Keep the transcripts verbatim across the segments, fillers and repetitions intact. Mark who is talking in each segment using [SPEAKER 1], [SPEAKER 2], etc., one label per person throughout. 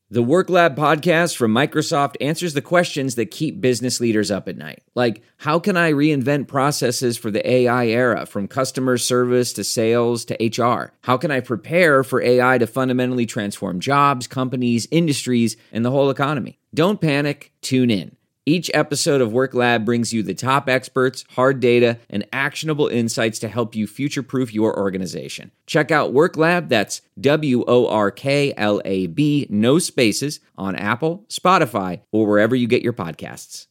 [SPEAKER 1] The Work Lab podcast from Microsoft answers the questions that keep business leaders up at night. Like, how can I reinvent processes for the A I era, from customer service to sales to H R? How can I prepare for A I to fundamentally transform jobs, companies, industries, and the whole economy? Don't panic, tune in. Each episode of Work Lab brings you the top experts, hard data, and actionable insights to help you future-proof your organization. Check out Work Lab, that's W O R K L A B, no spaces, on Apple, Spotify, or wherever you get your podcasts.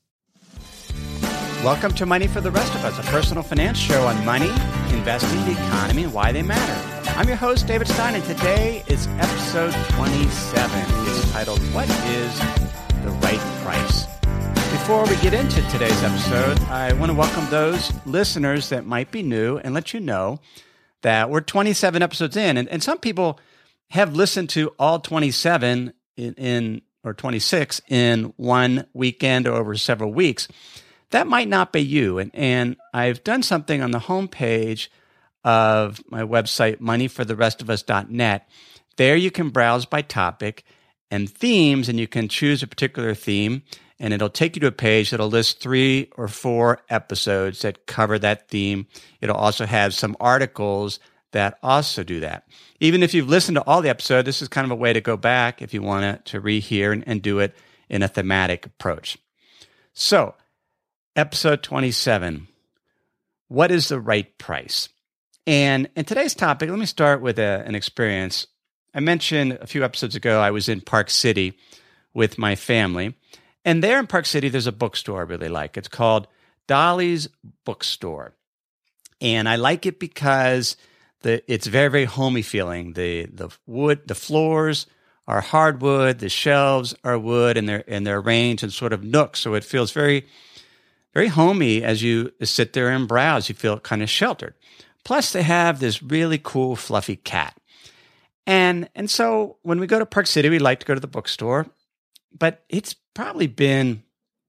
[SPEAKER 2] Welcome to Money for the Rest of Us, a personal finance show on money, investing, the economy, and why they matter. I'm your host, David Stein, and today is episode twenty-seven. It's titled, What is the Right Price? Before we get into today's episode, I want to welcome those listeners that might be new and let you know that we're twenty-seven episodes in. And, and some people have listened to all twenty-seven in, in or twenty-six in one weekend or over several weeks. That might not be you. And, and I've done something on the homepage of my website, money for the rest of us dot net. There you can browse by topic and themes, and you can choose a particular theme. And it'll take you to a page that'll list three or four episodes that cover that theme. It'll also have some articles that also do that. Even if you've listened to all the episodes, this is kind of a way to go back if you want to, to rehear and, and do it in a thematic approach. So, episode twenty-seven, what is the right price? And in today's topic, let me start with a, an experience. I mentioned a few episodes ago, I was in Park City with my family. And there in Park City, there's a bookstore I really like. It's called Dolly's Bookstore. And I like it because the it's very, very homey feeling. The the wood, the floors are hardwood, the shelves are wood, and they're and they're arranged in sort of nooks. So it feels very, very homey as you sit there and browse. You feel kind of sheltered. Plus, they have this really cool, fluffy cat. And and so when we go to Park City, we like to go to the bookstore. But it's probably been,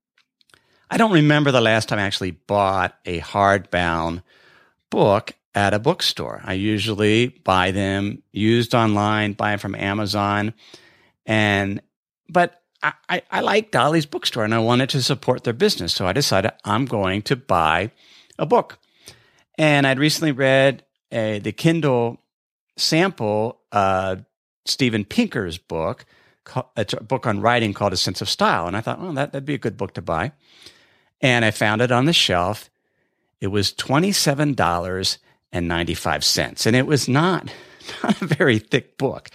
[SPEAKER 2] I don't remember the last time I actually bought a hardbound book at a bookstore. I usually buy them used online, buy them from Amazon. And, but I, I, I like Dolly's Bookstore and I wanted to support their business. So I decided I'm going to buy a book. And I'd recently read a, the Kindle sample of Steven Pinker's book. It's a book on writing called A Sense of Style. And I thought, oh, that, that'd be a good book to buy. And I found it on the shelf. It was twenty-seven dollars and ninety-five cents. And it was not, not a very thick book.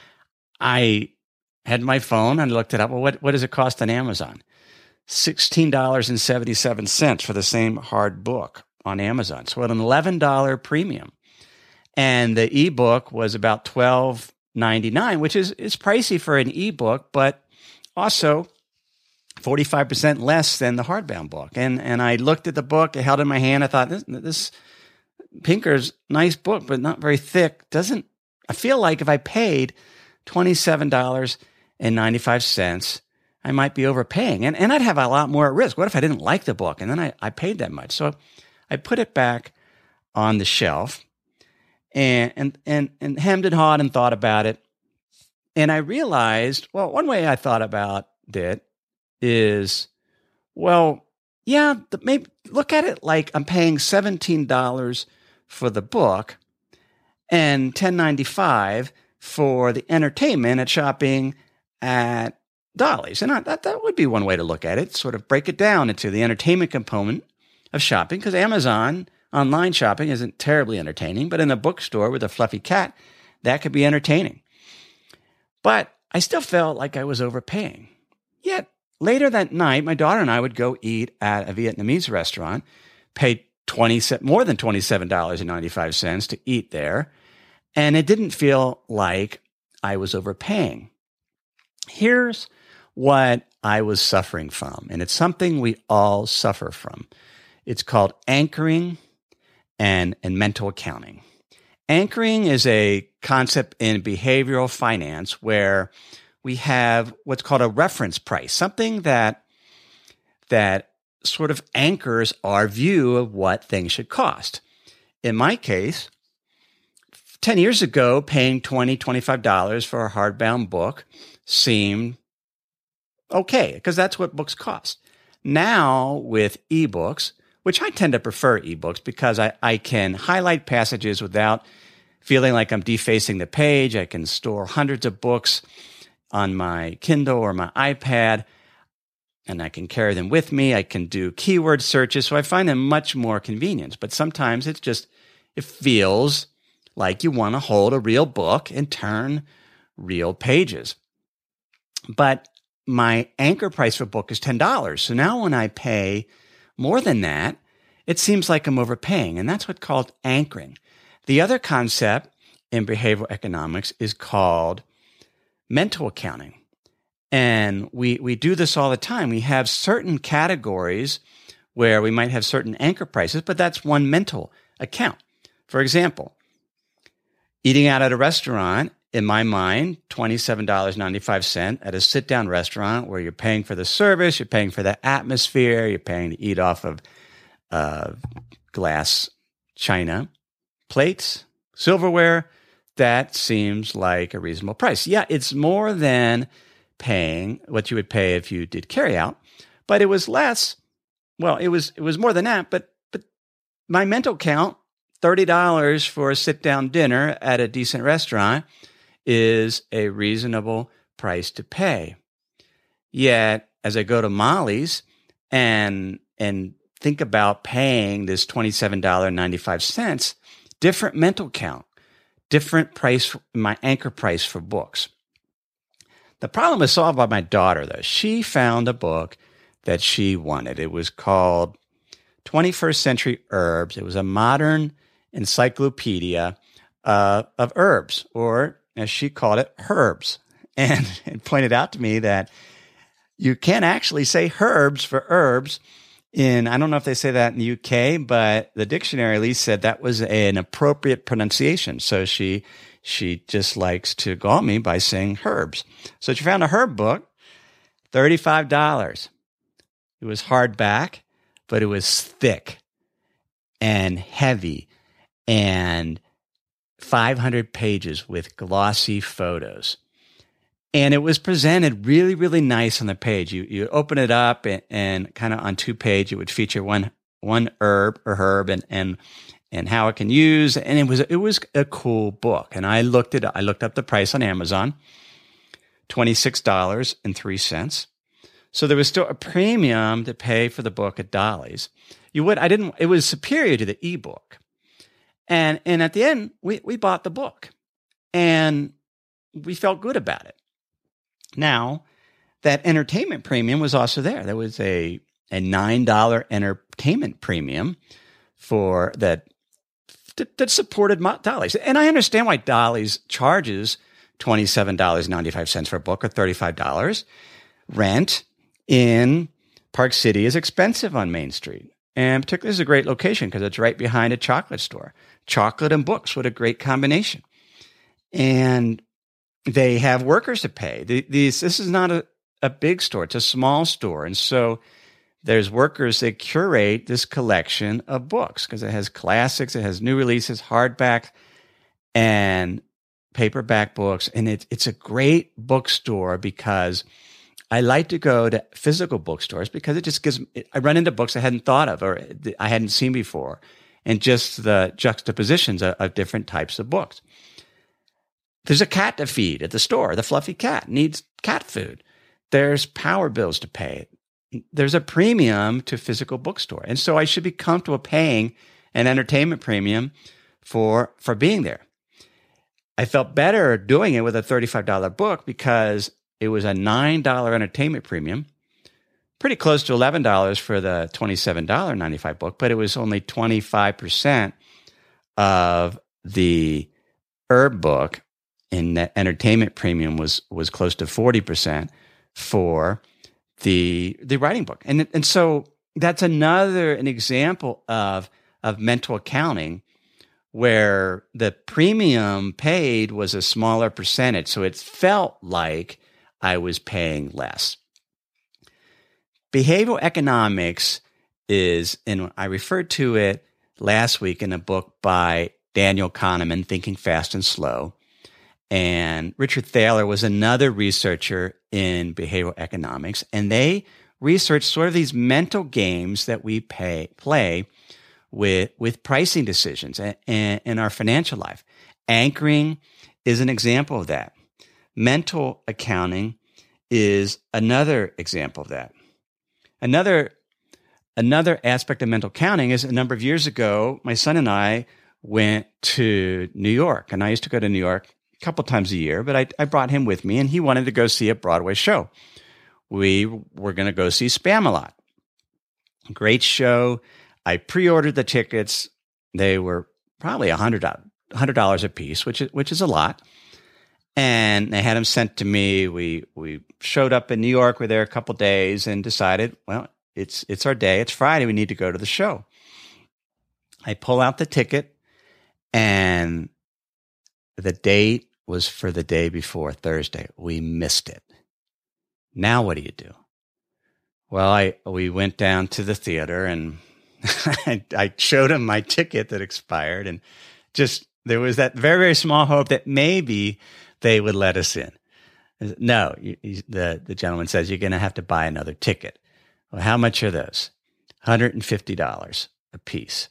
[SPEAKER 2] I had my phone and looked it up. Well, what, what does it cost on Amazon? sixteen dollars and seventy-seven cents for the same hard book on Amazon. So at an eleven dollars premium. And the ebook was about twelve dollars ninety-nine, which is, is pricey for an ebook, but also forty-five percent less than the hardbound book. And and I looked at the book, I held it in my hand, I thought, this, this Pinker's nice book, but not very thick. Doesn't, I feel like if I paid twenty-seven dollars and ninety-five cents, I might be overpaying. And, and I'd have a lot more at risk. What if I didn't like the book? And then I, I paid that much. So I put it back on the shelf. And, and and and hemmed and hawed and thought about it. And I realized, well, one way I thought about it is, well, yeah, the, maybe look at it like I'm paying seventeen dollars for the book and ten ninety-five for the entertainment at shopping at Dolly's. And I, that, that would be one way to look at it, sort of break it down into the entertainment component of shopping, because Amazon online shopping isn't terribly entertaining, but in a bookstore with a fluffy cat, that could be entertaining. But I still felt like I was overpaying. Yet later that night, my daughter and I would go eat at a Vietnamese restaurant, pay twenty more than twenty-seven dollars and ninety-five cents to eat there, and it didn't feel like I was overpaying. Here's what I was suffering from, and it's something we all suffer from. It's called anchoring and, and mental accounting. Anchoring is a concept in behavioral finance where we have what's called a reference price, something that that sort of anchors our view of what things should cost. In my case, ten years ago, paying twenty dollars, twenty-five dollars for a hardbound book seemed okay, because that's what books cost. Now with ebooks, which I tend to prefer ebooks because I, I can highlight passages without feeling like I'm defacing the page. I can store hundreds of books on my Kindle or my iPad, and I can carry them with me. I can do keyword searches, so I find them much more convenient. But sometimes it's just, it feels like you want to hold a real book and turn real pages. But my anchor price for a book is ten dollars. So now when I pay more than that, it seems like I'm overpaying. And that's what's called anchoring. The other concept in behavioral economics is called mental accounting. And we, we do this all the time. We have certain categories where we might have certain anchor prices, but that's one mental account. For example, eating out at a restaurant, in my mind, twenty-seven dollars and ninety-five cents at a sit-down restaurant where you're paying for the service, you're paying for the atmosphere, you're paying to eat off of uh, glass china plates, silverware. That seems like a reasonable price. Yeah, it's more than paying what you would pay if you did carryout, but it was less. Well, it was it was more than that, but but my mental count, thirty dollars for a sit-down dinner at a decent restaurant, is a reasonable price to pay. Yet, as I go to Molly's and and think about paying this twenty-seven dollars and ninety-five cents, different mental count, different price, my anchor price for books. The problem was solved by my daughter, though. She found a book that she wanted. It was called twenty-first Century Herbs. It was a modern encyclopedia uh, of herbs, or as she called it, herbs. And it pointed out to me that you can actually say herbs for herbs in, I don't know if they say that in the U K, but the dictionary at least said that was a, an appropriate pronunciation. So she she just likes to gall me by saying herbs. So she found a herb book, thirty-five dollars. It was hardback, but it was thick and heavy and five hundred pages with glossy photos. And it was presented really, really nice on the page. You you open it up and, and kind of on two page, it would feature one one herb or herb and and and how it can use. And it was it was a cool book. And I looked it I looked up the price on Amazon, twenty-six dollars and three cents. So there was still a premium to pay for the book at Dolly's. You would I didn't it was superior to the ebook. And and at the end, we, we bought the book, and we felt good about it. Now, that entertainment premium was also there. There was a, a nine dollars entertainment premium for that that supported Dolly's. And I understand why Dolly's charges twenty-seven dollars and ninety-five cents for a book or thirty-five dollars. Rent in Park City is expensive on Main Street. And particularly, it's a great location because it's right behind a chocolate store. Chocolate and books, what a great combination. And they have workers to pay. These, this is not a, a big store. It's a small store. And so there's workers that curate this collection of books because it has classics, it has new releases, hardback, and paperback books. And it, it's a great bookstore because I like to go to physical bookstores because it just gives – I run into books I hadn't thought of or I hadn't seen before, and just the juxtapositions of, of different types of books. There's a cat to feed at the store. The fluffy cat needs cat food. There's power bills to pay. There's a premium to physical bookstore. And so I should be comfortable paying an entertainment premium for, for being there. I felt better doing it with a thirty-five dollars book because it was a nine dollars entertainment premium, pretty close to eleven dollars for the twenty-seven dollars and ninety-five cents book, but it was only twenty-five percent of the herb book, and the entertainment premium was was close to forty percent for the the writing book. And and so that's another an example of of mental accounting where the premium paid was a smaller percentage, so it felt like I was paying less. Behavioral economics is, and I referred to it last week in a book by Daniel Kahneman, Thinking Fast and Slow, and Richard Thaler was another researcher in behavioral economics, and they researched sort of these mental games that we pay, play with with pricing decisions in, in our financial life. Anchoring is an example of that. Mental accounting is another example of that. Another another aspect of mental accounting is a number of years ago, my son and I went to New York, and I used to go to New York a couple times a year, but I, I brought him with me, and he wanted to go see a Broadway show. We were going to go see Spamalot. Great show. I pre-ordered the tickets. They were probably one hundred dollars a piece, which is, which is a lot. And they had them sent to me. We we showed up in New York. We were there a couple days and decided, well, it's it's our day. It's Friday. We need to go to the show. I pull out the ticket, and the date was for the day before, Thursday. We missed it. Now what do you do? Well, I we went down to the theater, and I, I showed him my ticket that expired, and just there was that very, very small hope that maybe they would let us in. No, you, you, the, the gentleman says, you're going to have to buy another ticket. Well, how much are those? one hundred fifty dollars a piece.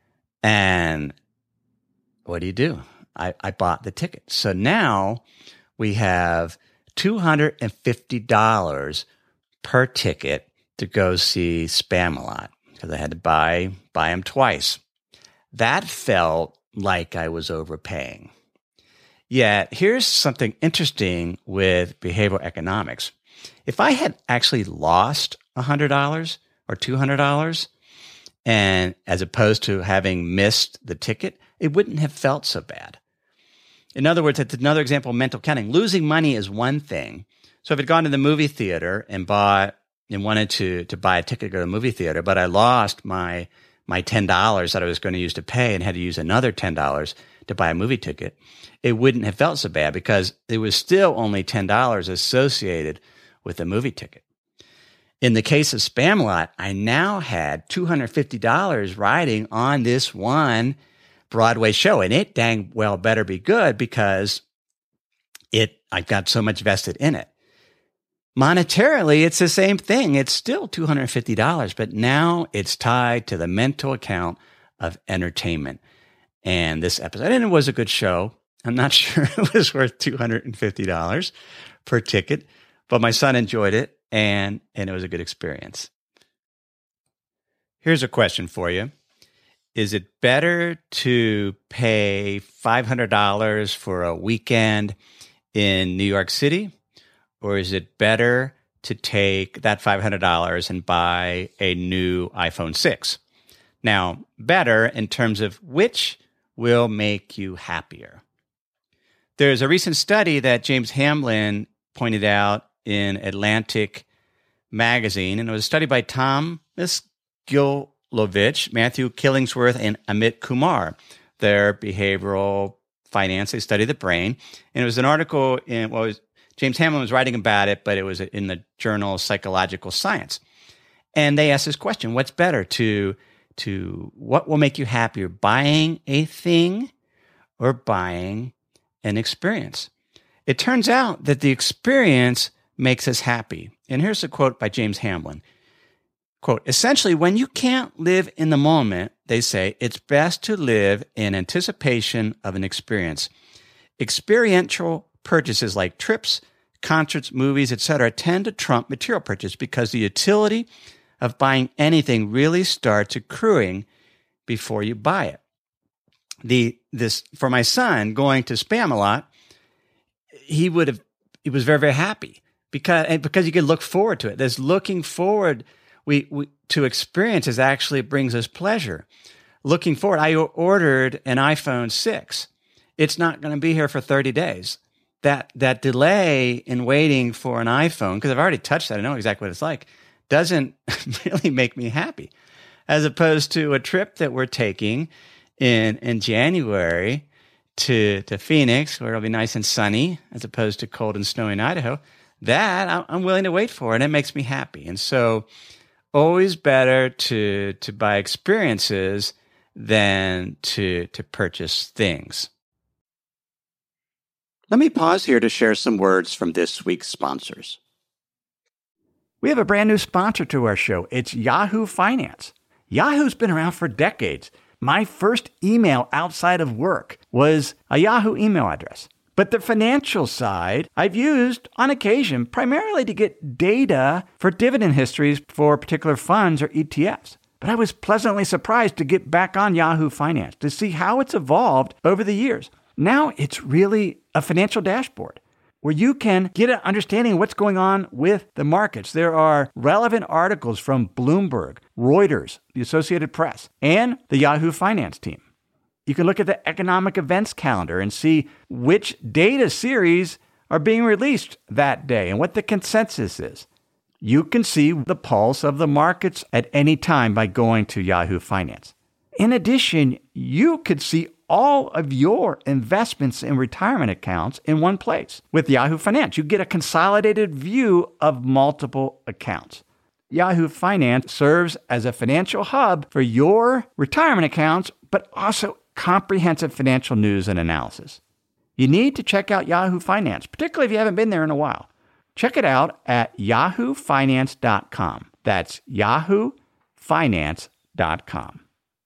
[SPEAKER 2] And what do you do? I, I bought the ticket. So now we have two hundred fifty dollars per ticket to go see Spamalot because I had to buy, buy them twice. That felt like I was overpaying. Yet, here's something interesting with behavioral economics. If I had actually lost one hundred dollars or two hundred dollars, and as opposed to having missed the ticket, it wouldn't have felt so bad. In other words, it's another example of mental counting. Losing money is one thing. So if I'd gone to the movie theater and bought and wanted to, to buy a ticket to go to the movie theater, but I lost my my ten dollars that I was going to use to pay and had to use another ten dollars to buy a movie ticket, it wouldn't have felt so bad because it was still only ten dollars associated with the movie ticket. In the case of Spamalot, I now had two hundred fifty dollars riding on this one Broadway show, and it dang well better be good because it I've got so much vested in it. Monetarily, it's the same thing. It's still two hundred fifty dollars, but now it's tied to the mental account of entertainment. And this episode, and it was a good show. I'm not sure it was worth two hundred fifty dollars per ticket, but my son enjoyed it, and, and it was a good experience. Here's a question for you. Is it better to pay five hundred dollars for a weekend in New York City? Or is it better to take that five hundred dollars and buy a new iPhone six? Now, better in terms of which will make you happier. There's a recent study that James Hamlin pointed out in Atlantic magazine, and it was a study by Thomas Gilovich, Matthew Killingsworth, and Amit Kumar. Their behavioral finance, they study the brain. And it was an article in what was James Hamlin was writing about it, but it was in the journal Psychological Science. And they asked this question, what's better to, to what will make you happier, buying a thing or buying an experience? It turns out that the experience makes us happy. And here's a quote by James Hamlin. Quote, essentially, when you can't live in the moment, they say, it's best to live in anticipation of an experience. Experiential purchases like trips, concerts, movies, et cetera tend to trump material purchase because the utility of buying anything really starts accruing before you buy it. The this for my son going to Spamalot, he would have he was very, very happy because and because you could look forward to it. There's looking forward we, we to experiences actually brings us pleasure. Looking forward, I ordered an iPhone six. It's not going to be here for thirty days. That that delay in waiting for an iPhone, because I've already touched that, I know exactly what it's like, doesn't really make me happy. As opposed to a trip that we're taking in in January to to Phoenix, where it'll be nice and sunny, as opposed to cold and snowy in Idaho, that I'm willing to wait for, and it makes me happy. And so, always better to to buy experiences than to to purchase things. Let me pause here to share some words from this week's sponsors. We have a brand new sponsor to our show. It's Yahoo Finance. Yahoo's been around for decades. My first email outside of work was a Yahoo email address. But the financial side, I've used on occasion primarily to get data for dividend histories for particular funds or E T Fs. But I was pleasantly surprised to get back on Yahoo Finance to see how it's evolved over the years. Now it's really a financial dashboard where you can get an understanding of what's going on with the markets. There are relevant articles from Bloomberg, Reuters, the Associated Press, and the Yahoo Finance team. You can look at the economic events calendar and see which data series are being released that day and what the consensus is. You can see the pulse of the markets at any time by going to Yahoo Finance. In addition, you could see all of your investments in retirement accounts in one place. With Yahoo Finance, you get a consolidated view of multiple accounts. Yahoo Finance serves as a financial hub for your retirement accounts, but also comprehensive financial news and analysis. You need to check out Yahoo Finance, particularly if you haven't been there in a while. Check it out at yahoo finance dot com. That's yahoo finance dot com.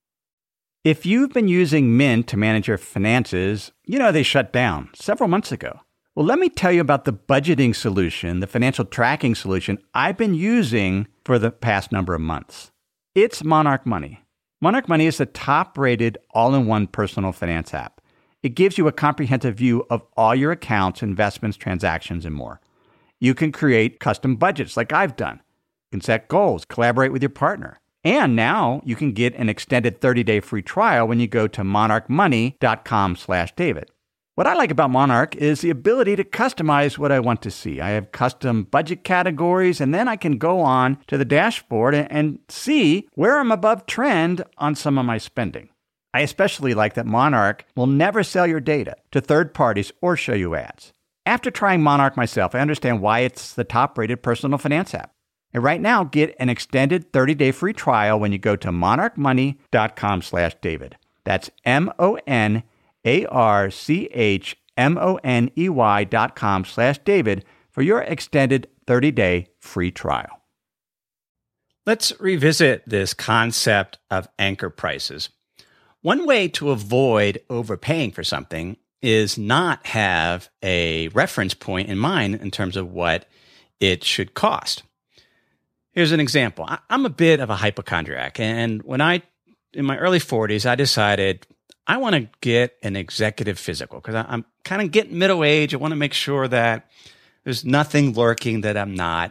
[SPEAKER 2] If you've been using Mint to manage your finances, you know they shut down several months ago. Well, let me tell you about the budgeting solution, the financial tracking solution I've been using for the past number of months. It's Monarch Money. Monarch Money is the top-rated all-in-one personal finance app. It gives you a comprehensive view of all your accounts, investments, transactions, and more. You can create custom budgets like I've done. You can set goals, collaborate with your partner. And now you can get an extended thirty-day free trial when you go to monarch money dot com slash David. What I like about Monarch is the ability to customize what I want to see. I have custom budget categories, and then I can go on to the dashboard and, and see where I'm above trend on some of my spending. I especially like that Monarch will never sell your data to third parties or show you ads. After trying Monarch myself, I understand why it's the top-rated personal finance app. And right now, get an extended thirty-day free trial when you go to monarch money dot com slash David. That's M O N A R C H M O N E Y dot com slash David for your extended thirty-day free trial. Let's revisit this concept of anchor prices. One way to avoid overpaying for something is not have a reference point in mind in terms of what it should cost. Here's an example. I'm a bit of a hypochondriac, and when I, in my early forties, I decided I want to get an executive physical because I'm kind of getting middle age. I want to make sure that there's nothing lurking that I'm not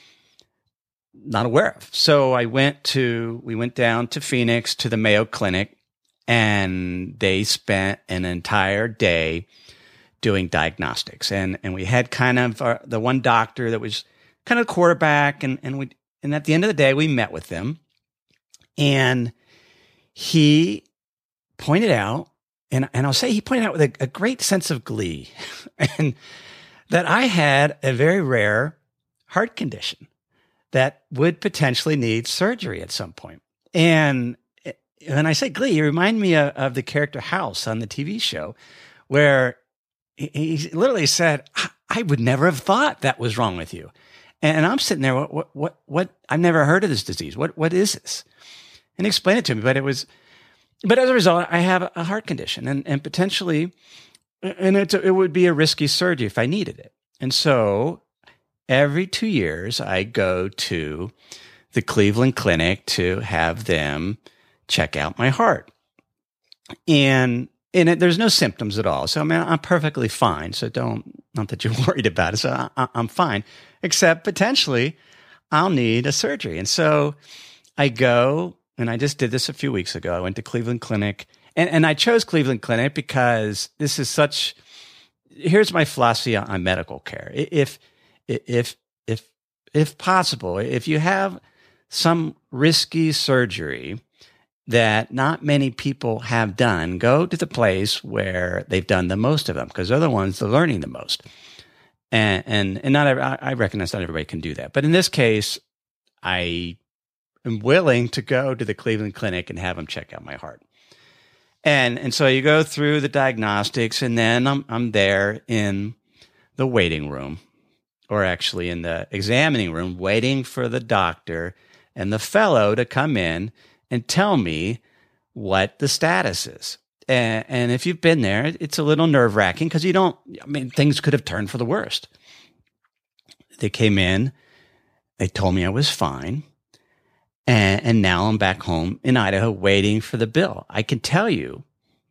[SPEAKER 2] not aware of. So I went to, we went down to Phoenix to the Mayo Clinic, and they spent an entire day doing diagnostics. And and we had kind of uh, the one doctor that was kind of the quarterback, and and we and at the end of the day, we met with them, and he pointed out, and, and I'll say he pointed out with a, a great sense of glee, and that I had a very rare heart condition that would potentially need surgery at some point. And when I say glee, it reminded me of, of the character House on the T V show, where he, he literally said, I, I would never have thought that was wrong with you. And I'm sitting there, what, what, what, what, I've never heard of this disease. What, what is this? And he explained it to me, but it was, but as a result, I have a heart condition, and, and potentially, and it's a, it would be a risky surgery if I needed it. And so every two years, I go to the Cleveland Clinic to have them check out my heart. And and it, there's no symptoms at all. So, I mean, I'm perfectly fine. So don't, not that you're worried about it. So I, I'm fine, except potentially I'll need a surgery. And so I go, and I just did this a few weeks ago. I went to Cleveland Clinic, and, and I chose Cleveland Clinic because this is such, here's my philosophy on medical care. If, if, if, if possible, if you have some risky surgery that not many people have done, go to the place where they've done the most of them, because they're the ones that are learning the most. And and, and not every, I recognize not everybody can do that. But in this case, I am willing to go to the Cleveland Clinic and have them check out my heart. And and so you go through the diagnostics, and then I'm I'm there in the waiting room, or actually in the examining room, waiting for the doctor and the fellow to come in and tell me what the status is. And, and if you've been there, it's a little nerve-wracking because you don't, I mean, things could have turned for the worst. They came in, they told me I was fine, and, and now I'm back home in Idaho waiting for the bill. I can tell you,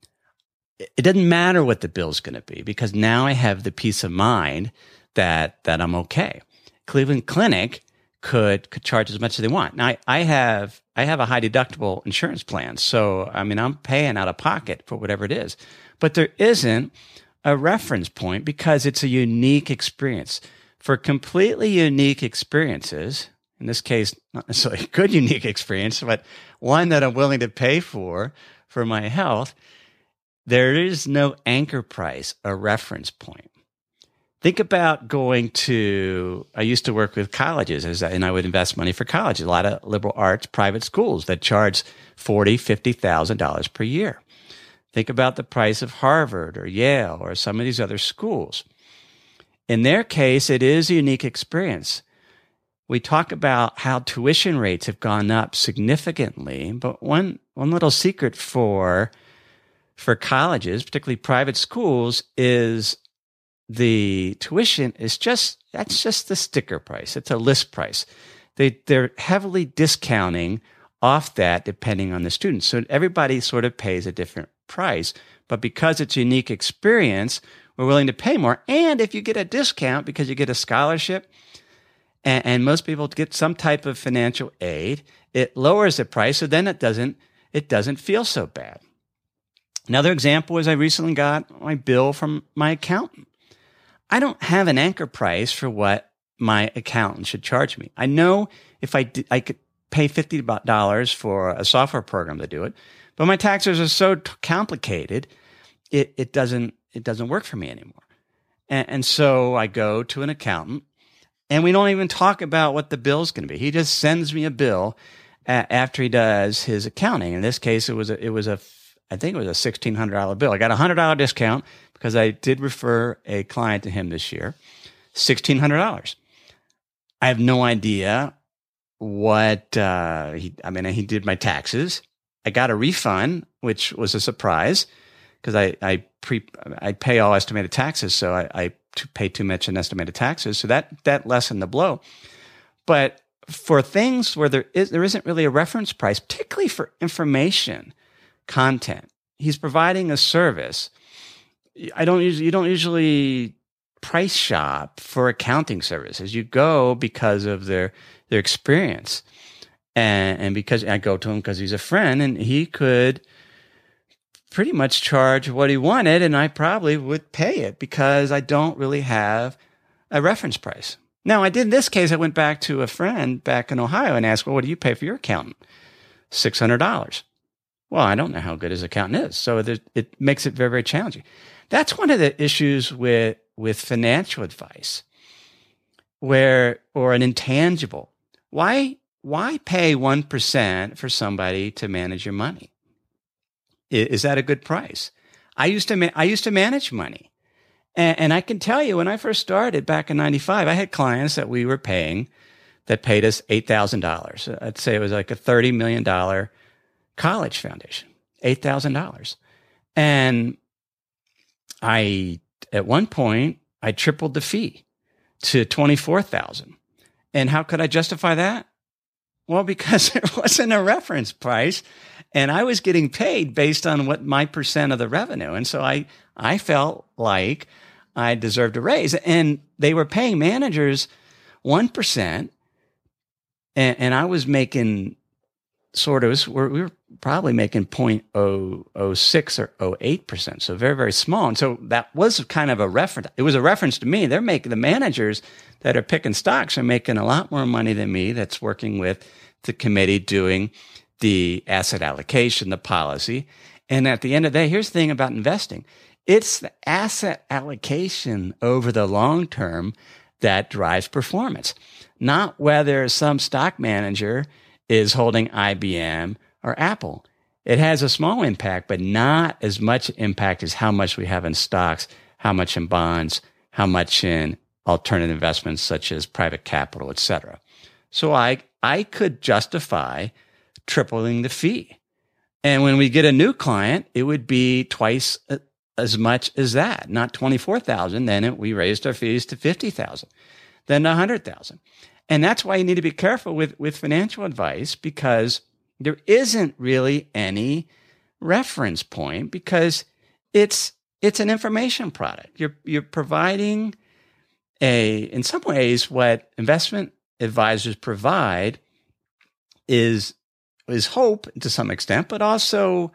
[SPEAKER 2] it doesn't matter what the bill's going to be because now I have the peace of mind that that I'm okay. Cleveland Clinic could could charge as much as they want. Now I, I have I have a high deductible insurance plan, so I mean I'm paying out of pocket for whatever it is, but there isn't a reference point because it's a unique experience. For completely unique experiences, in this case, not necessarily a good unique experience, but one that I'm willing to pay for for my health, there is no anchor price, a reference point. Think about going to, I used to work with colleges as, and I would invest money for colleges, a lot of liberal arts private schools that charge forty thousand dollars, fifty thousand dollars per year. Think about the price of Harvard or Yale or some of these other schools. In their case, it is a unique experience. We talk about how tuition rates have gone up significantly, but one, one little secret for, for colleges, particularly private schools, is the tuition is just, that's just the sticker price. It's a list price. They, they're heavily discounting off that depending on the student. So everybody sort of pays a different price, but because it's a unique experience, we're willing to pay more. And if you get a discount because you get a scholarship, and, and most people get some type of financial aid, it lowers the price. So then it doesn't, it doesn't feel so bad. Another example is I recently got my bill from my accountant. I don't have an anchor price for what my accountant should charge me. I know if I did, I could pay fifty dollars for a software program to do it, but my taxes are so t- complicated, it, it doesn't it doesn't work for me anymore. And, and so I go to an accountant, and we don't even talk about what the bill's going to be. He just sends me a bill a- after he does his accounting. In this case, it was a, it was a I think it was a sixteen hundred dollars bill. I got a one hundred dollars discount because I did refer a client to him this year, sixteen hundred dollars. I have no idea what, uh, he, I mean, he did my taxes. I got a refund, which was a surprise because I, I pre, I pay all estimated taxes. So I, I pay too much in estimated taxes. So that, that lessened the blow. But for things where there is, there isn't really a reference price, particularly for information content, he's providing a service. I don't usually, you don't usually price shop for accounting services. You go because of their, their experience. And, and because I go to him because he's a friend and he could pretty much charge what he wanted. And I probably would pay it because I don't really have a reference price. Now I did in this case, I went back to a friend back in Ohio and asked, well, what do you pay for your accountant? six hundred dollars. Well, I don't know how good his accountant is. So it makes it very, very challenging. That's one of the issues with, with financial advice, where, or an intangible. Why, why pay one percent for somebody to manage your money? Is, is that a good price? I used to, ma- I used to manage money. And, and I can tell you, when I first started back in ninety-five, I had clients that we were paying that paid us eight thousand dollars. I'd say it was like a thirty million dollars college foundation, eight thousand dollars. And I, at one point, I tripled the fee to twenty-four thousand dollars. And how could I justify that? Well, because there wasn't a reference price and I was getting paid based on what my percent of the revenue. And so I, I felt like I deserved a raise, and they were paying managers one percent and, and I was making sort of, we were probably making zero point zero zero six or zero point zero eight percent. So very, very small. And so that was kind of a reference. It was a reference to me. They're making, the managers that are picking stocks are making a lot more money than me that's working with the committee doing the asset allocation, the policy. And at the end of the day, here's the thing about investing. It's the asset allocation over the long term that drives performance, not whether some stock manager is holding I B M or Apple. it has a small impact, but not as much impact as how much we have in stocks, how much in bonds, how much in alternative investments such as private capital, et cetera. So I I could justify tripling the fee. And when we get a new client, it would be twice as much as that, not twenty-four thousand dollars. Then it, we raised our fees to fifty thousand dollars, then one hundred thousand dollars. And that's why you need to be careful with, with financial advice, because there isn't really any reference point, because it's it's an information product. You're you're providing a, in some ways, what investment advisors provide is is hope to some extent, but also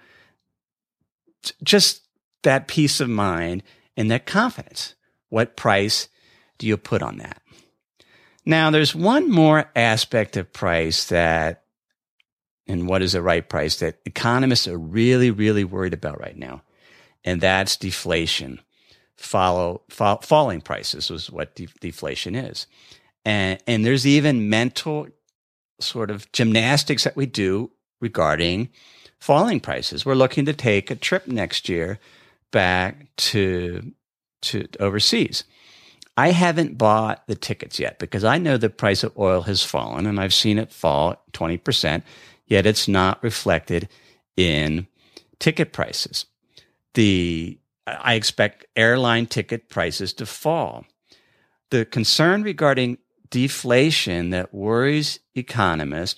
[SPEAKER 2] just that peace of mind and that confidence. What price do you put on that? Now, there's one more aspect of price that, and what is the right price, that economists are really, really worried about right now, and that's deflation. Follow, fall, falling prices is what de- deflation is. And, and there's even mental sort of gymnastics that we do regarding falling prices. We're looking to take a trip next year back to, to overseas. I haven't bought the tickets yet because I know the price of oil has fallen, and I've seen it fall twenty percent, yet it's not reflected in ticket prices. The I expect airline ticket prices to fall. The concern regarding deflation that worries economists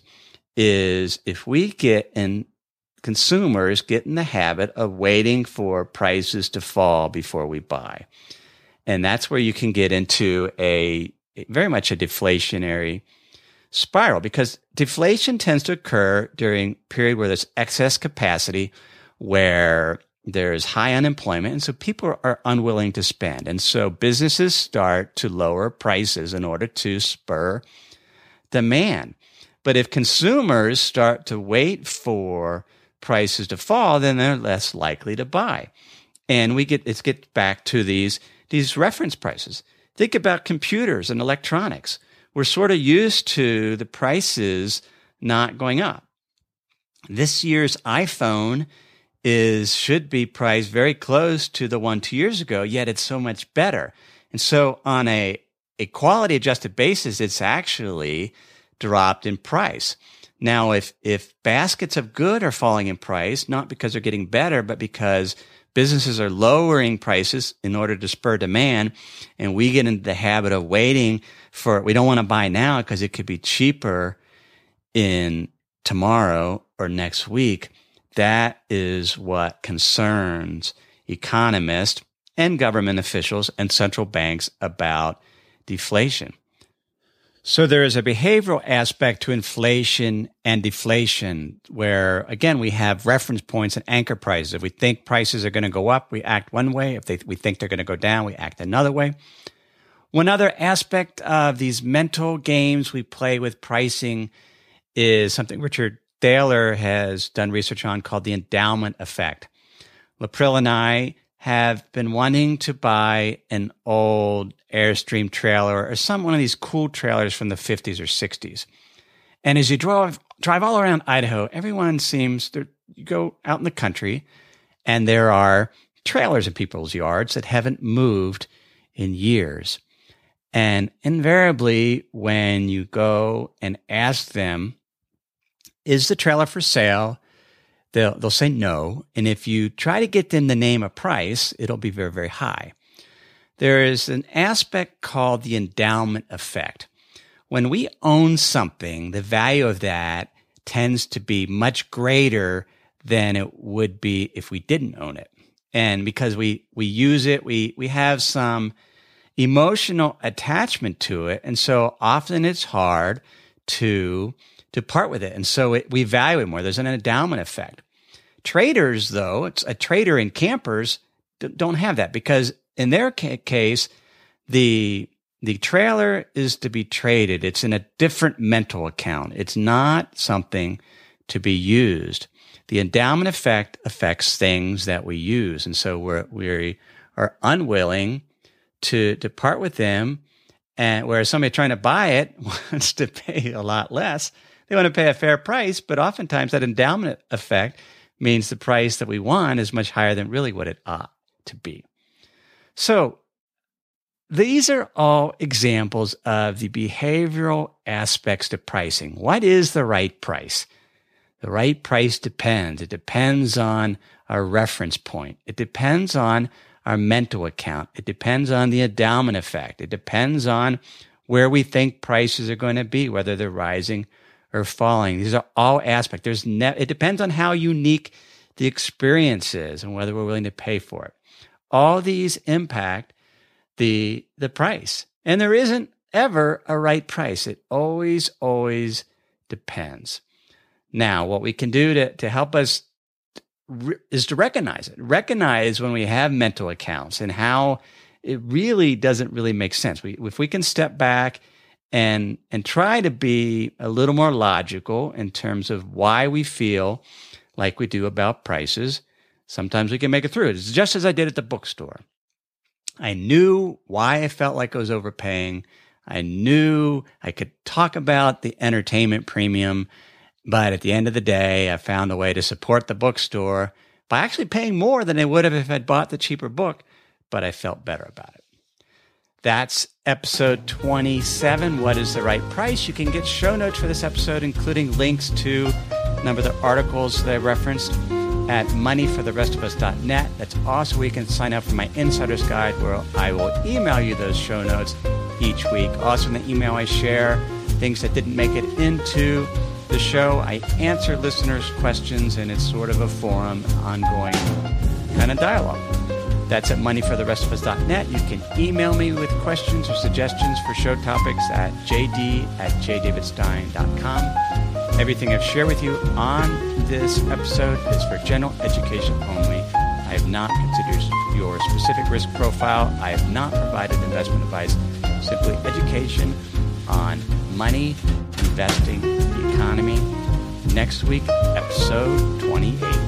[SPEAKER 2] is if we get in consumers get in the habit of waiting for prices to fall before we buy. And that's where you can get into a very much a deflationary spiral, because deflation tends to occur during a period where there's excess capacity, where there's high unemployment, and so people are unwilling to spend. And so businesses start to lower prices in order to spur demand. But if consumers start to wait for prices to fall, then they're less likely to buy. And we get, let's get back to these, these reference prices. Think about computers and electronics. We're sort of used to the prices not going up. This year's iPhone is should be priced very close to the one two years ago, yet it's so much better. And so on a, a quality adjusted basis, it's actually dropped in price. Now, if if baskets of good are falling in price, not because they're getting better, but because businesses are lowering prices in order to spur demand, and we get into the habit of waiting for, we don't want to buy now because it could be cheaper in tomorrow or next week, that is what concerns economists and government officials and central banks about deflation. So there is a behavioral aspect to inflation and deflation where, again, we have reference points and anchor prices. If we think prices are going to go up, we act one way. If they, we think they're going to go down, we act another way. One other aspect of these mental games we play with pricing is something Richard Thaler has done research on called the endowment effect. Lapril and I have been wanting to buy an old Airstream trailer or some one of these cool trailers from the fifties or sixties. And as you drive drive all around Idaho, everyone seems to you go out in the country and there are trailers in people's yards that haven't moved in years. And invariably, when you go and ask them, is the trailer for sale? They'll, they'll say no. And if you try to get them to name a price, it'll be very, very high. There is an aspect called the endowment effect. When we own something, the value of that tends to be much greater than it would be if we didn't own it. And because we, we use it, we, we have some emotional attachment to it. And so often it's hard to, to part with it. And so it, we value it more. There's an endowment effect. Traders, though, it's a trader in campers don't have that because in their ca- case, the the trailer is to be traded. It's in a different mental account. It's not something to be used. The endowment effect affects things that we use, and so we're we are unwilling to to part with them. And whereas somebody trying to buy it wants to pay a lot less, they want to pay a fair price, but oftentimes that endowment effect means the price that we want is much higher than really what it ought to be. So these are all examples of the behavioral aspects to pricing. What is the right price? The right price depends. It depends on our reference point. It depends on our mental account. It depends on the endowment effect. It depends on where we think prices are going to be, whether they're rising or falling. These are all aspects. There's ne- it depends on how unique the experience is and whether we're willing to pay for it. All these impact the the price. And there isn't ever a right price. It always, always depends. Now, what we can do to, to help us re- is to recognize it. Recognize when we have mental accounts and how it really doesn't really make sense. We, if we can step back and and try to be a little more logical in terms of why we feel like we do about prices, sometimes we can make it through. It's just as I did at the bookstore. I knew why I felt like I was overpaying. I knew I could talk about the entertainment premium, but at the end of the day, I found a way to support the bookstore by actually paying more than I would have if I'd bought the cheaper book, but I felt better about it. That's episode twenty-seven, What is the Right Price? You can get show notes for this episode, including links to a number of the articles that I referenced at money for the rest of us dot net. That's also where you can sign up for my Insider's Guide, where I will email you those show notes each week. Also in the email, I share things that didn't make it into the show. I answer listeners' questions, and it's sort of a forum, ongoing kind of dialogue. That's at money for the rest of us dot net. You can email me with questions or suggestions for show topics at j d at j david stein dot com. Everything I've shared with you on this episode is for general education only. I have not considered your specific risk profile. I have not provided investment advice. Simply education on money, investing, the economy. Next week, episode twenty-eight.